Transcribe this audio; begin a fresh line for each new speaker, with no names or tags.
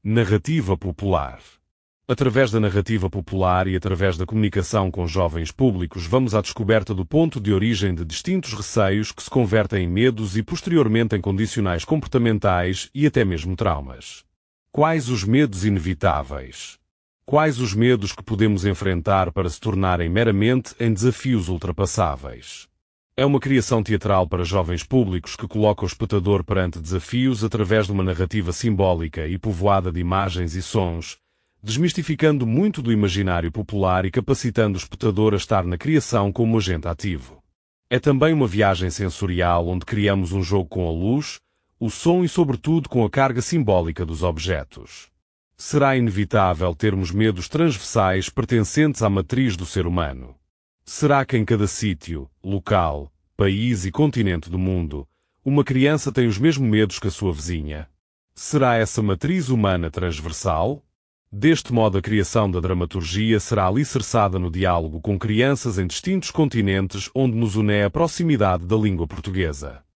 Narrativa popular. Através da narrativa popular e através da comunicação com jovens públicos, vamos à descoberta do ponto de origem de distintos receios que se convertem em medos e posteriormente em condicionais comportamentais e até mesmo traumas. Quais os medos inevitáveis? Quais os medos que podemos enfrentar para se tornarem meramente em desafios ultrapassáveis? É uma criação teatral para jovens públicos que coloca o espectador perante desafios através de uma narrativa simbólica e povoada de imagens e sons, desmistificando muito do imaginário popular e capacitando o espectador a estar na criação como agente ativo. É também uma viagem sensorial onde criamos um jogo com a luz, o som e sobretudo com a carga simbólica dos objetos. Será inevitável termos medos transversais pertencentes à matriz do ser humano. Será que em cada sítio, local, país e continente do mundo, uma criança tem os mesmos medos que a sua vizinha? Será essa matriz humana transversal? Deste modo, a criação da dramaturgia será alicerçada no diálogo com crianças em distintos continentes onde nos une a proximidade da língua portuguesa.